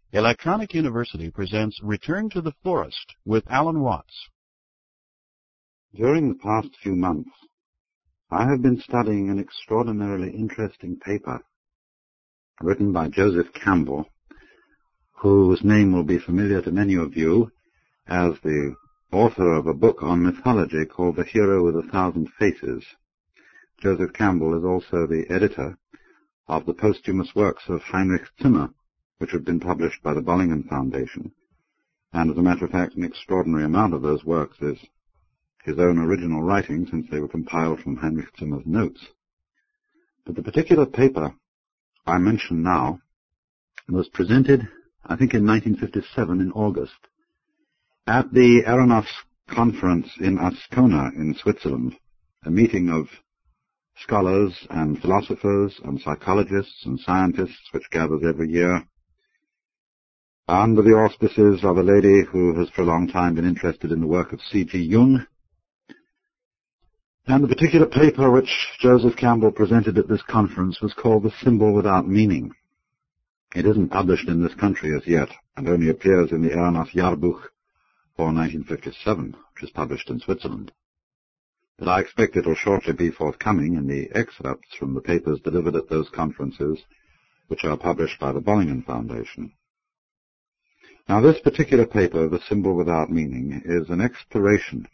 Electronic University presents Return to the Forest with Alan Watts. During the past few months, I have been studying an extraordinarily interesting paper written by Joseph Campbell, whose name will be familiar to many of you as the author of a book on mythology called The Hero with a Thousand Faces. Joseph Campbell is also the editor of the posthumous works of Heinrich Zimmer, which have been published by the Bollingen Foundation. And as a matter of fact, an extraordinary amount of those works is his own original writing, since they were compiled from Heinrich Zimmer's notes. But the particular paper I mention now was presented, I think, in 1957 in August, at the Aronoff Conference in Ascona in Switzerland, a meeting of scholars and philosophers and psychologists and scientists which gathers every year under the auspices of a lady who has for a long time been interested in the work of C.G. Jung. And the particular paper which Joseph Campbell presented at this conference was called The Symbol Without Meaning. It isn't published in this country as yet, and only appears in the Aronoff Jahrbuch for 1957, which is published in Switzerland. But I expect it will shortly be forthcoming in the excerpts from the papers delivered at those conferences, which are published by the Bollingen Foundation. Now, this particular paper, The Symbol Without Meaning, is an exploration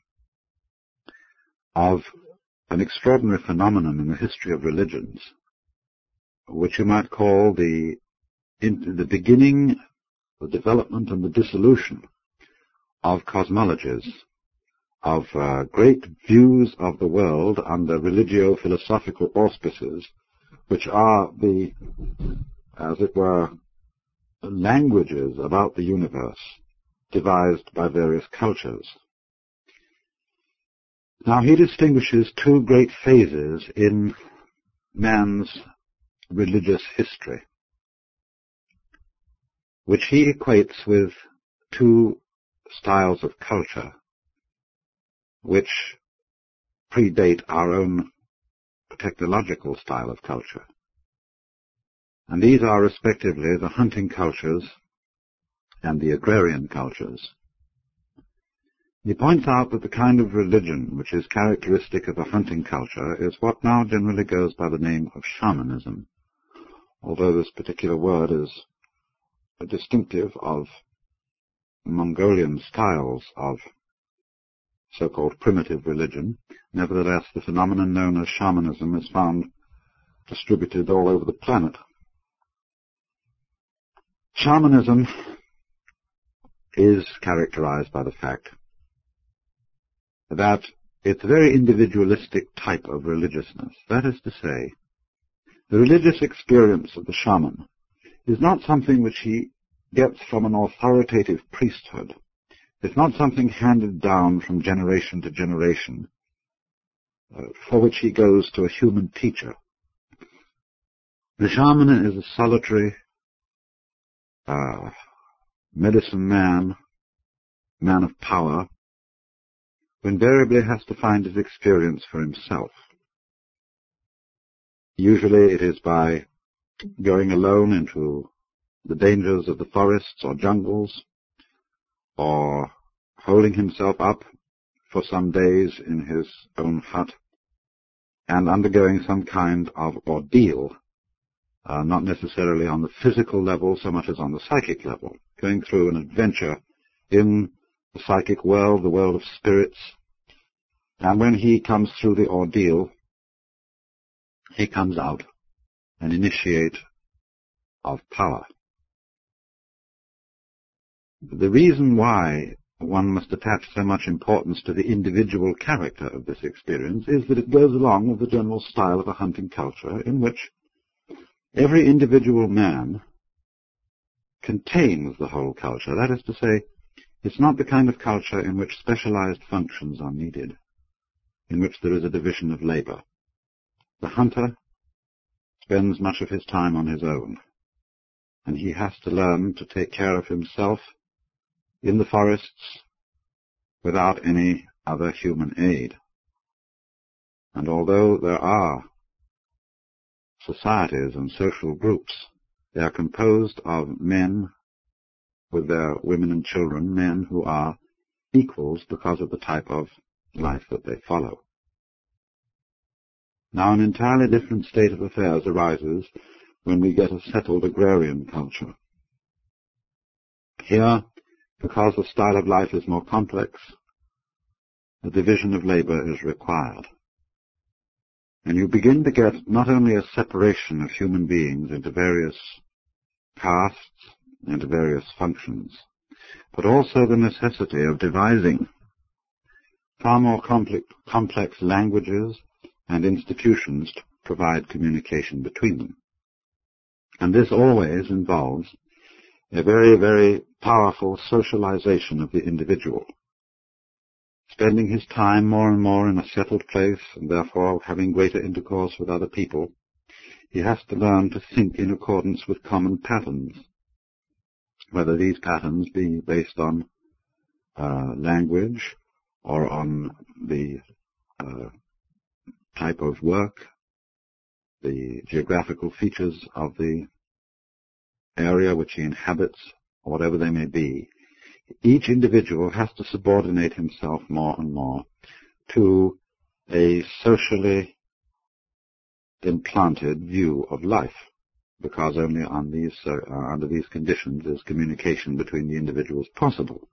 of an extraordinary phenomenon in the history of religions, which you might call the beginning, the development, and the dissolution of cosmologies, of great views of the world under religio-philosophical auspices, which are the, as it were, languages about the universe devised by various cultures. Now, he distinguishes two great phases in man's religious history, which he equates with two styles of culture which predate our own technological style of culture. And these are respectively the hunting cultures and the agrarian cultures. He points out that the kind of religion which is characteristic of a hunting culture is what now generally goes by the name of shamanism, although this particular word is distinctive of Mongolian styles of so-called primitive religion. Nevertheless, the phenomenon known as shamanism is found distributed all over the planet. Shamanism is characterized by the fact that it's a very individualistic type of religiousness. That is to say, the religious experience of the shaman is not something which he gets from an authoritative priesthood. It's not something handed down from generation to generation, for which he goes to a human teacher. The shaman is a solitary medicine man of power, who invariably has to find his experience for himself. Usually it is by going alone into the dangers of the forests or jungles, or holding himself up for some days in his own hut and undergoing some kind of ordeal, not necessarily on the physical level so much as on the psychic level, going through an adventure in the psychic world, the world of spirits. And when he comes through the ordeal, he comes out an initiate of power. The reason why one must attach so much importance to the individual character of this experience is that it goes along with the general style of a hunting culture in which every individual man contains the whole culture. That is to say, it's not the kind of culture in which specialized functions are needed, in which there is a division of labor. The hunter spends much of his time on his own, and he has to learn to take care of himself in the forests without any other human aid. And although there are societies and social groups, they are composed of men with their women and children, men who are equals because of the type of life that they follow. Now, an entirely different state of affairs arises when we get a settled agrarian culture. Here, because the style of life is more complex, the division of labor is required. And you begin to get not only a separation of human beings into various castes, into various functions, but also the necessity of devising far more complex languages and institutions to provide communication between them. And this always involves a very, very powerful socialization of the individual, spending his time more and more in a settled place and therefore having greater intercourse with other people. He has to learn to think in accordance with common patterns, whether these patterns be based on language or on the type of work, the geographical features of the area which he inhabits, or whatever they may be. Each individual has to subordinate himself more and more to a socially implanted view of life, because only on these, under these conditions is communication between the individuals possible.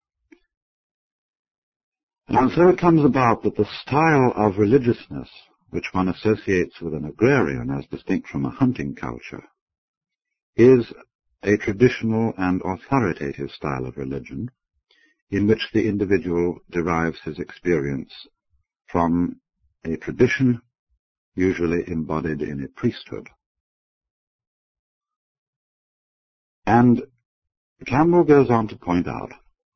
And so it comes about that the style of religiousness which one associates with an agrarian as distinct from a hunting culture is a traditional and authoritative style of religion in which the individual derives his experience from a tradition usually embodied in a priesthood. And Campbell goes on to point out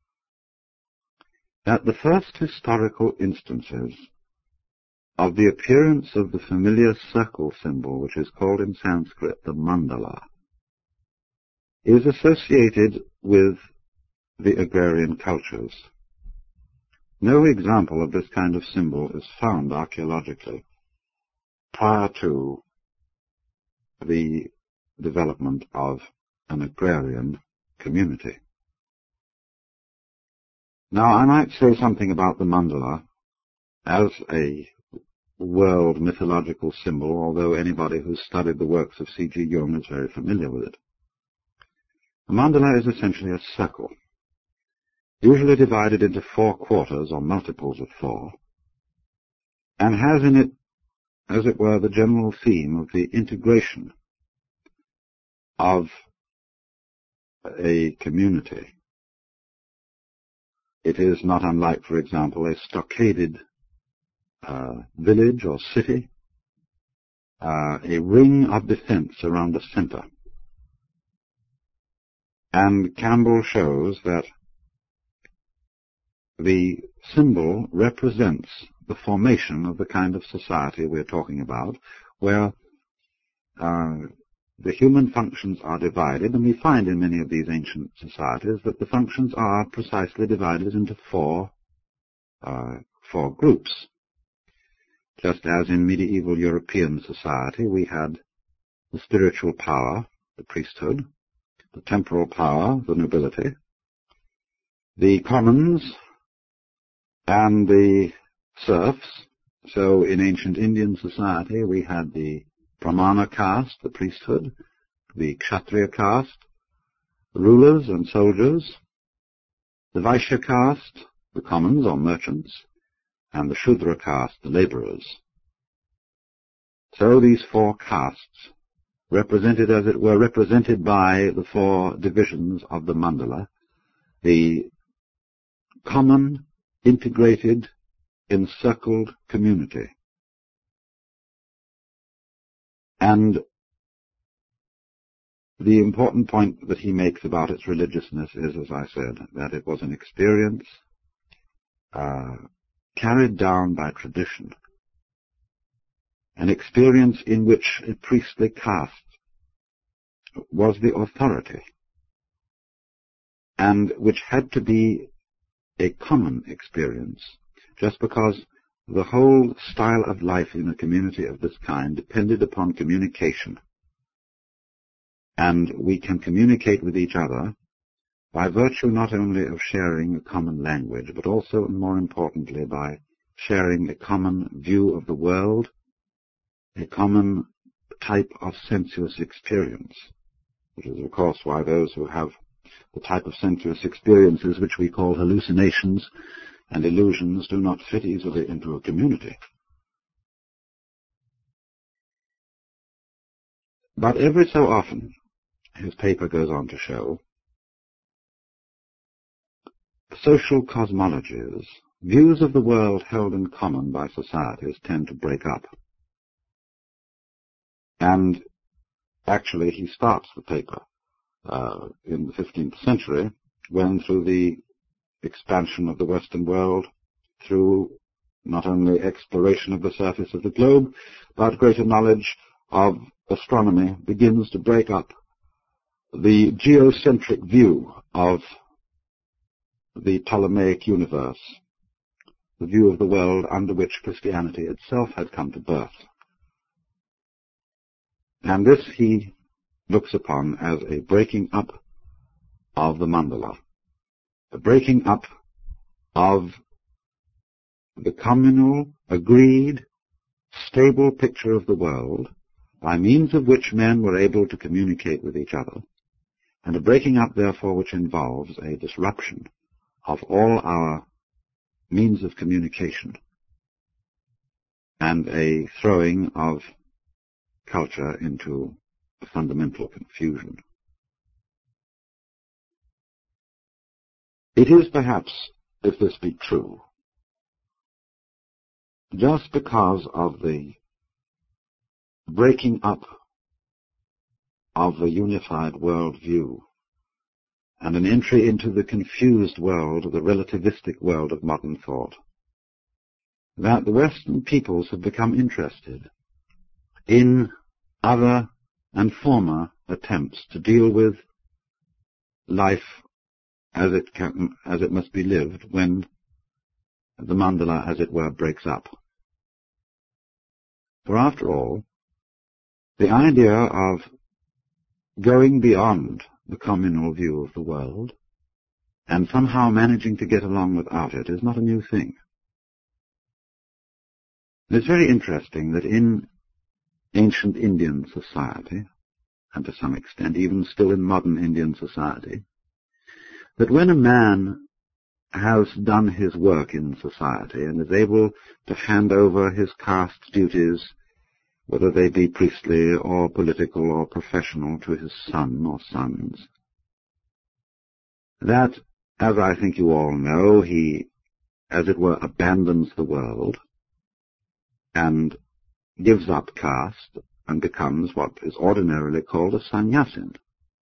that the first historical instances of the appearance of the familiar circle symbol, which is called in Sanskrit the mandala, is associated with the agrarian cultures. No example of this kind of symbol is found archaeologically prior to the development of an agrarian community. Now, I might say something about the mandala as a world mythological symbol, although anybody who's studied the works of C.G. Jung is very familiar with it. The mandala is essentially a circle, usually divided into 4 quarters or multiples of 4, and has in it, as it were, the general theme of the integration of a community. It is not unlike, for example, a stockaded village or city, a ring of defense around the center. And Campbell shows that the symbol represents the formation of the kind of society we're talking about, where the human functions are divided, and we find in many of these ancient societies that the functions are precisely divided into four groups. Just as in medieval European society we had the spiritual power, the priesthood, the temporal power, the nobility, the commons, and the serfs. So in ancient Indian society we had the Brahmana caste, the priesthood, the Kshatriya caste, the rulers and soldiers, the Vaishya caste, the commons or merchants, and the Shudra caste, the laborers. So these 4 castes, represented as it were, represented by the 4 divisions of the mandala, the common, integrated, encircled community. And the important point that he makes about its religiousness is, as I said, that it was an experience carried down by tradition, an experience in which a priestly caste was the authority, and which had to be a common experience, just because the whole style of life in a community of this kind depended upon communication. And we can communicate with each other by virtue not only of sharing a common language, but also, and more importantly, by sharing a common view of the world, a common type of sensuous experience, which is, of course, why those who have the type of sensuous experiences which we call hallucinations and illusions do not fit easily into a community. But every so often, his paper goes on to show, social cosmologies, views of the world held in common by societies, tend to break up. And actually he starts the paper in the 15th century, when through the expansion of the Western world, through not only exploration of the surface of the globe, but greater knowledge of astronomy, begins to break up the geocentric view of the Ptolemaic universe, the view of the world under which Christianity itself had come to birth. And this he looks upon as a breaking up of the mandala, a breaking up of the communal, agreed, stable picture of the world by means of which men were able to communicate with each other, and a breaking up, therefore, which involves a disruption of all our means of communication and a throwing of culture into a fundamental confusion. It is perhaps, if this be true, just because of the breaking up of the unified world view and an entry into the confused world, the relativistic world of modern thought, that the Western peoples have become interested in other and former attempts to deal with life as it must be lived when the mandala, as it were, breaks up. For after all, the idea of going beyond the communal view of the world and somehow managing to get along without it is not a new thing. It's very interesting that in ancient Indian society, and to some extent even still in modern Indian society, that when a man has done his work in society and is able to hand over his caste duties, whether they be priestly or political or professional, to his son or sons, that, as I think you all know, he, as it were, abandons the world and gives up caste and becomes what is ordinarily called a sannyasin.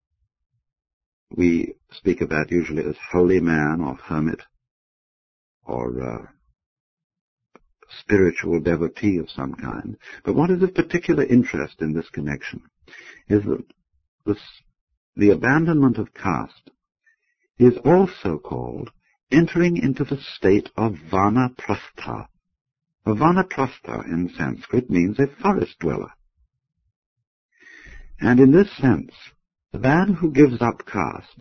We speak of that usually as holy man or hermit or spiritual devotee of some kind. But what is of particular interest in this connection is that the abandonment of caste is also called entering into the state of vanaprastha. A vanaprastha in Sanskrit means a forest dweller. And in this sense, the man who gives up caste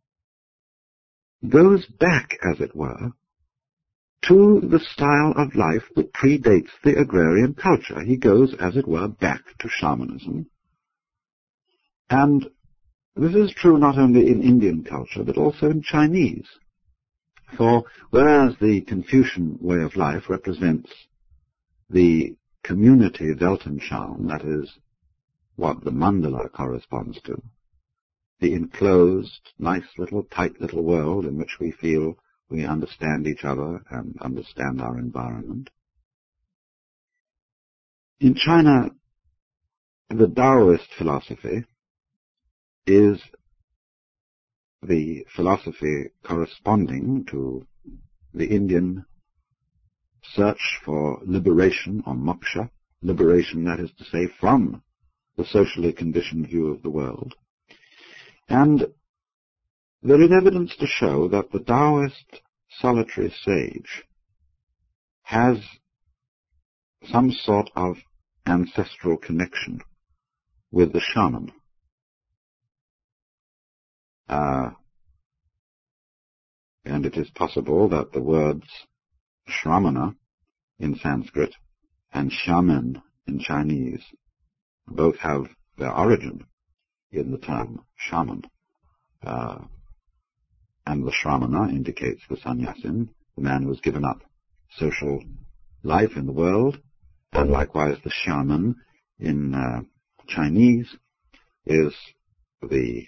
goes back, as it were, to the style of life that predates the agrarian culture. He goes, as it were, back to shamanism. And this is true not only in Indian culture, but also in Chinese. For whereas the Confucian way of life represents the community Weltanschauung, that is, what the mandala corresponds to, the enclosed, nice little, tight little world in which we feel we understand each other and understand our environment. In China, the Taoist philosophy is the philosophy corresponding to the Indian search for liberation or moksha, liberation, that is to say, from the socially conditioned view of the world. And there is evidence to show that the Taoist solitary sage has some sort of ancestral connection with the shaman. And it is possible that the words Shramana in Sanskrit and shaman in Chinese both have their origin in the term shaman. And the Shramana indicates the sannyasin, the man who has given up social life in the world, and likewise the shaman in Chinese is the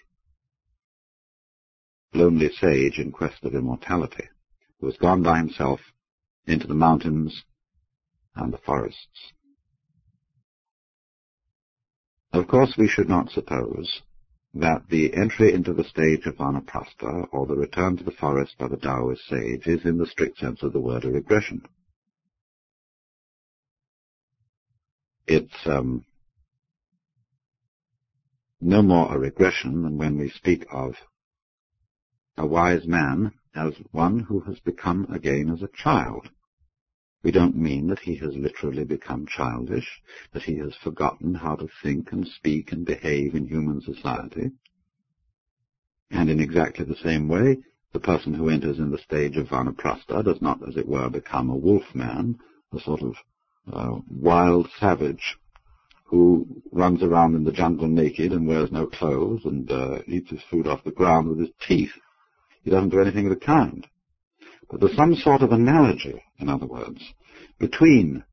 lonely sage in quest of immortality, who has gone by himself into the mountains and the forests. Of course, we should not suppose that the entry into the stage of vanaprastha, or the return to the forest by the Taoist sage, is in the strict sense of the word a regression. It's no more a regression than when we speak of a wise man as one who has become again as a child. We don't mean that he has literally become childish, that he has forgotten how to think and speak and behave in human society. And in exactly the same way, the person who enters in the stage of vanaprastha does not, as it were, become a wolf man, a sort of wild savage who runs around in the jungle naked and wears no clothes and eats his food off the ground with his teeth. He doesn't do anything of the kind. But there's some sort of analogy, in other words, between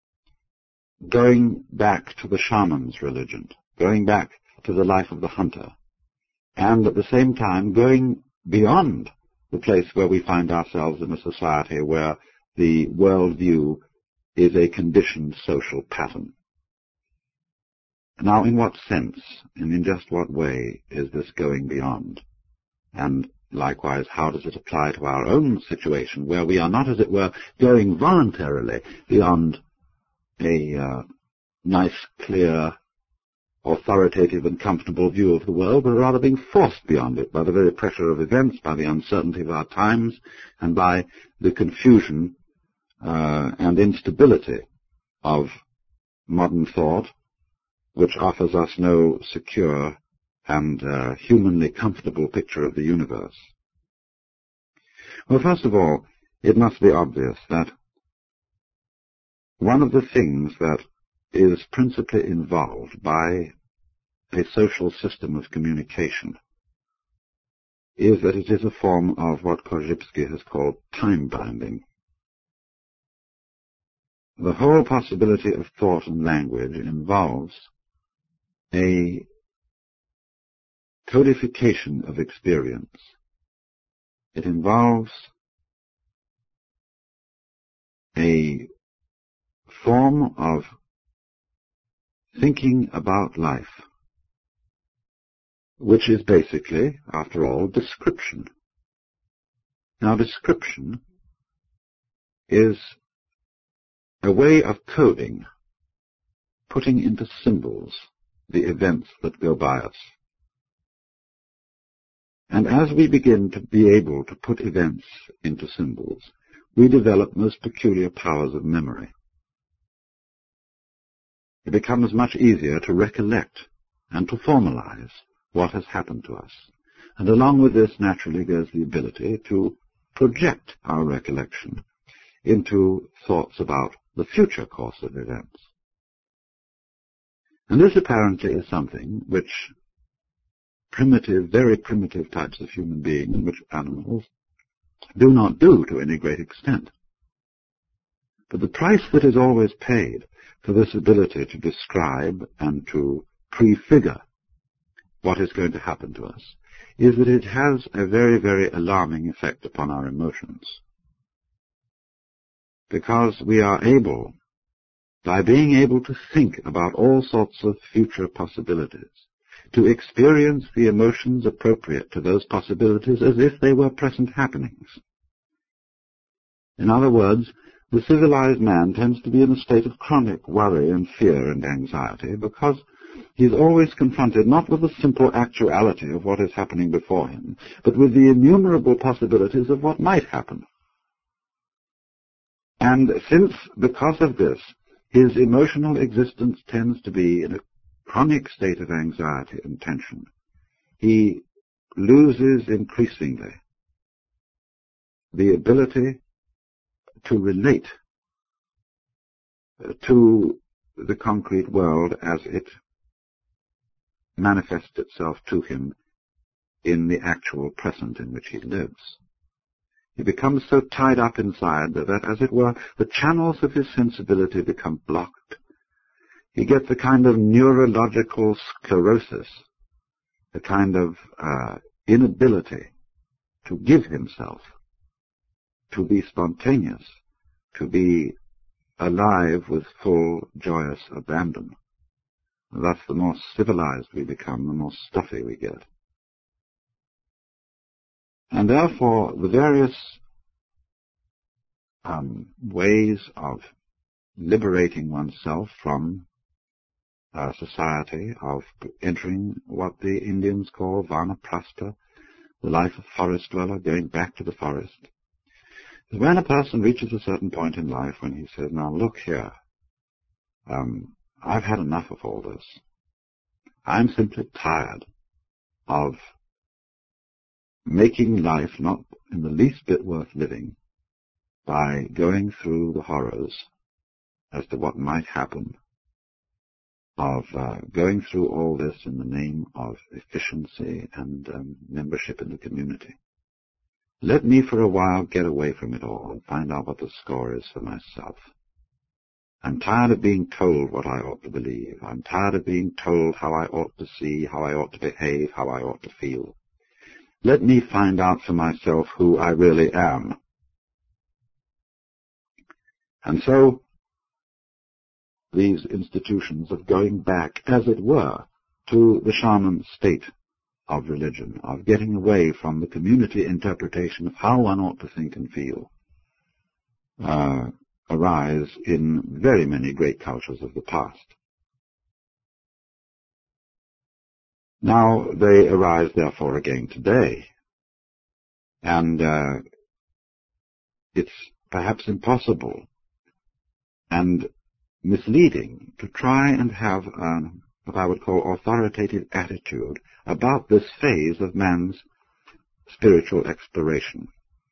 going back to the shaman's religion, going back to the life of the hunter, and at the same time going beyond the place where we find ourselves in a society where the worldview is a conditioned social pattern. Now, in what sense, and in just what way is this going beyond? And likewise, how does it apply to our own situation, where we are not, as it were, going voluntarily beyond a nice, clear, authoritative and comfortable view of the world, but rather being forced beyond it by the very pressure of events, by the uncertainty of our times, and by the confusion and instability of modern thought, which offers us no secure and humanly comfortable picture of the universe. Well, first of all, it must be obvious that one of the things that is principally involved by a social system of communication is that it is a form of what Korzybski has called time-binding. The whole possibility of thought and language involves a codification of experience. It involves a form of thinking about life, which is basically, after all, description. Now, description is a way of coding, putting into symbols the events that go by us. And as we begin to be able to put events into symbols, we develop most peculiar powers of memory. It becomes much easier to recollect and to formalize what has happened to us. And along with this, naturally, goes the ability to project our recollection into thoughts about the future course of events. And this apparently is something which primitive, very primitive types of human beings, which animals do not do to any great extent. But the price that is always paid for this ability to describe and to prefigure what is going to happen to us is that it has a very, very alarming effect upon our emotions. Because we are able, by being able to think about all sorts of future possibilities, to experience the emotions appropriate to those possibilities as if they were present happenings. In other words, the civilized man tends to be in a state of chronic worry and fear and anxiety because he is always confronted not with the simple actuality of what is happening before him, but with the innumerable possibilities of what might happen. And since, because of this, his emotional existence tends to be in a chronic state of anxiety and tension, he loses increasingly the ability to relate to the concrete world as it manifests itself to him in the actual present in which he lives. He becomes so tied up inside that, as it were, the channels of his sensibility become blocked. He gets a kind of neurological sclerosis, a kind of inability to give himself, to be spontaneous, to be alive with full, joyous abandon. Thus, the more civilized we become, the more stuffy we get. And therefore, the various ways of liberating oneself from society, of entering what the Indians call vanaprastha, the life of forest dweller, going back to the forest, is when a person reaches a certain point in life when he says, now look here, I've had enough of all this. I'm simply tired of making life not in the least bit worth living by going through the horrors as to what might happen, of going through all this in the name of efficiency and membership in the community. Let me for a while get away from it all and find out what the score is for myself. I'm tired of being told what I ought to believe. I'm tired of being told how I ought to see, how I ought to behave, how I ought to feel. Let me find out for myself who I really am. And so, these institutions of going back, as it were, to the shaman state of religion, of getting away from the community interpretation of how one ought to think and feel, arise in very many great cultures of the past. Now they arise, therefore, again today. And it's perhaps impossible and misleading to try and have what I would call authoritative attitude about this phase of man's spiritual exploration.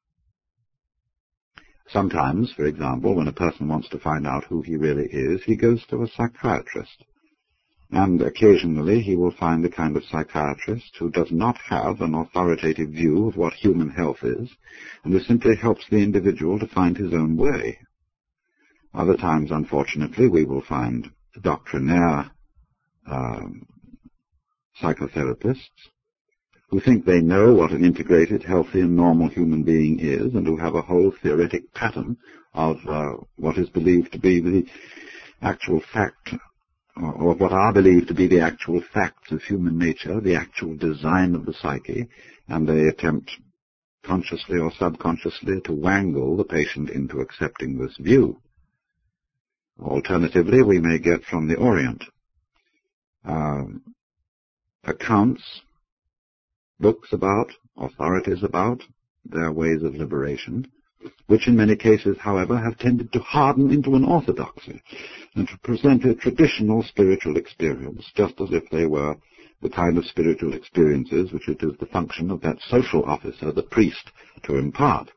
Sometimes, for example, when a person wants to find out who he really is, he goes to a psychiatrist. And occasionally he will find the kind of psychiatrist who does not have an authoritative view of what human health is, and who simply helps the individual to find his own way. Other times, unfortunately, we will find doctrinaire psychotherapists who think they know what an integrated, healthy, and normal human being is, and who have a whole theoretic pattern of what is believed to be the actual fact, or what are believed to be the actual facts of human nature, the actual design of the psyche, and they attempt, consciously or subconsciously, to wangle the patient into accepting this view. Alternatively, we may get from the Orient accounts, books about, authorities about their ways of liberation, which in many cases, however, have tended to harden into an orthodoxy and to present a traditional spiritual experience, just as if they were the kind of spiritual experiences which it is the function of that social officer, the priest, to impart.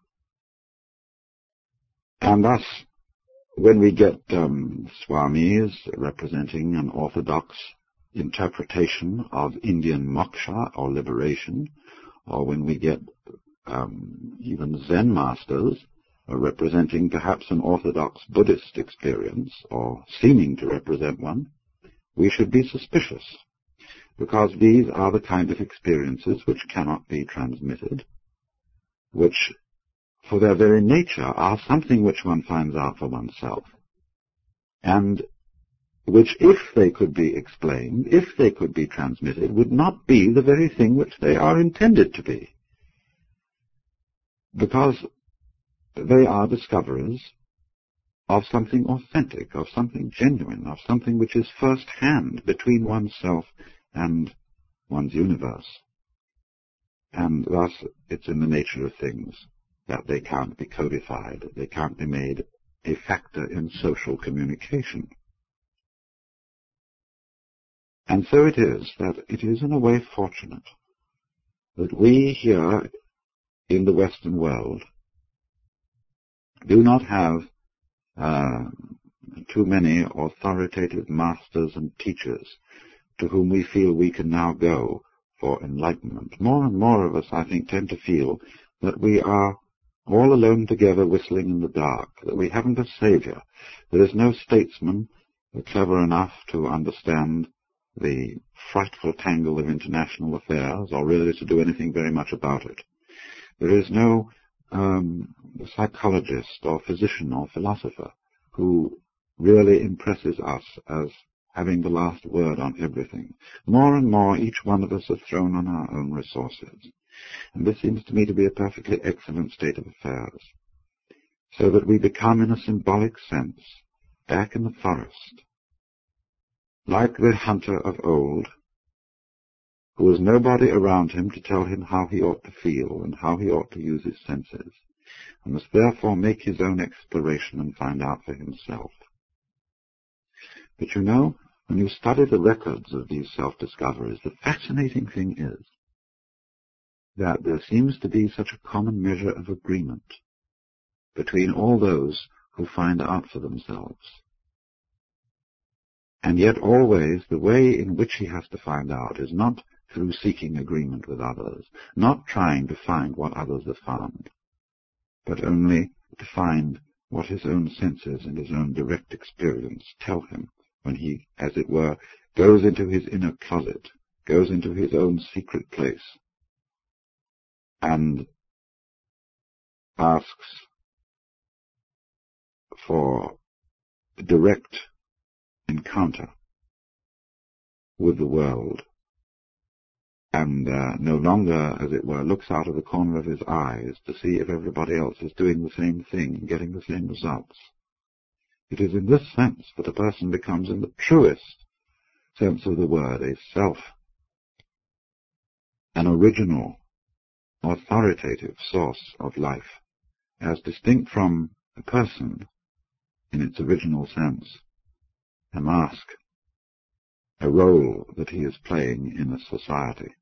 And thus, when we get swamis representing an orthodox interpretation of Indian moksha or liberation, or when we get even Zen masters representing perhaps an orthodox Buddhist experience, or seeming to represent one, we should be suspicious, because these are the kind of experiences which cannot be transmitted, which for their very nature are something which one finds out for oneself, and which, if they could be explained, if they could be transmitted, would not be the very thing which they are intended to be, because they are discoverers of something authentic, of something genuine, of something which is first-hand between oneself and one's universe. And thus, it's in the nature of things that they can't be codified, they can't be made a factor in social communication. And so it is that it is in a way fortunate that we here in the Western world do not have too many authoritative masters and teachers to whom we feel we can now go for enlightenment. More and more of us, I think, tend to feel that we are all alone together whistling in the dark, that we haven't a savior. There is no statesman clever enough to understand the frightful tangle of international affairs, or really to do anything very much about it. There is no psychologist or physician or philosopher who really impresses us as having the last word on everything. More and more, each one of us is thrown on our own resources. And this seems to me to be a perfectly excellent state of affairs, so that we become, in a symbolic sense, back in the forest, like the hunter of old, who has nobody around him to tell him how he ought to feel and how he ought to use his senses, and must therefore make his own exploration and find out for himself. But you know, when you study the records of these self-discoveries, the fascinating thing is that there seems to be such a common measure of agreement between all those who find out for themselves. And yet always the way in which he has to find out is not through seeking agreement with others, not trying to find what others have found, but only to find what his own senses and his own direct experience tell him when he, as it were, goes into his inner closet, goes into his own secret place, and asks for direct encounter with the world, and no longer, as it were, looks out of the corner of his eyes to see if everybody else is doing the same thing and getting the same results. It is in this sense that a person becomes, in the truest sense of the word, a self, an original, authoritative source of life, as distinct from a person in its original sense, a mask, a role that he is playing in a society.